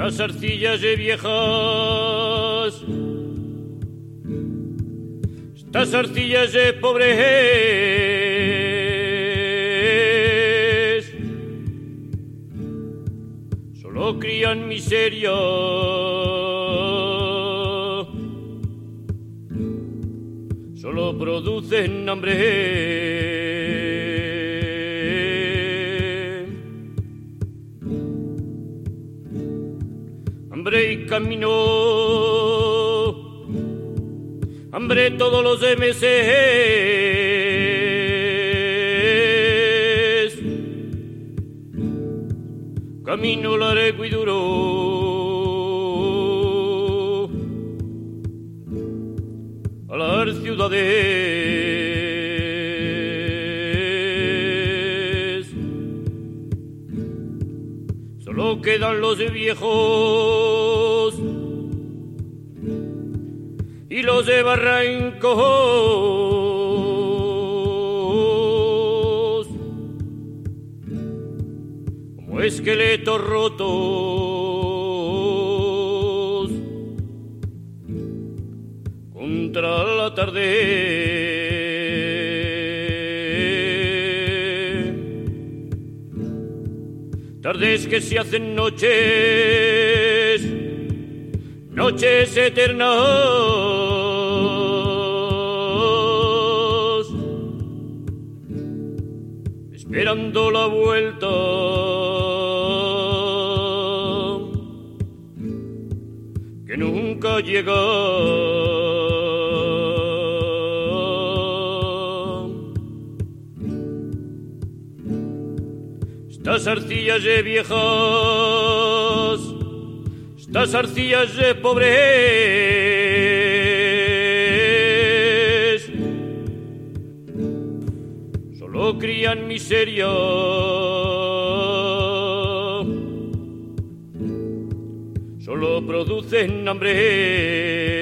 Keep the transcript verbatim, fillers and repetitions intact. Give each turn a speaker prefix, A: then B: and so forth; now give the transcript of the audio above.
A: Estas arcillas de viejas, estas arcillas de pobres, solo crían miseria, solo producen hambre. Hambre y camino, hambre todos los meses, camino largo y duro a las ciudades. Solo quedan los viejos y los de barrancos, como esqueletos rotos contra la tarde. Tardes que se hacen noches, noches eternas, esperando la vuelta que nunca llega. Estas arcillas de viejas, estas arcillas de pobres, solo crían miseria, solo producen hambre.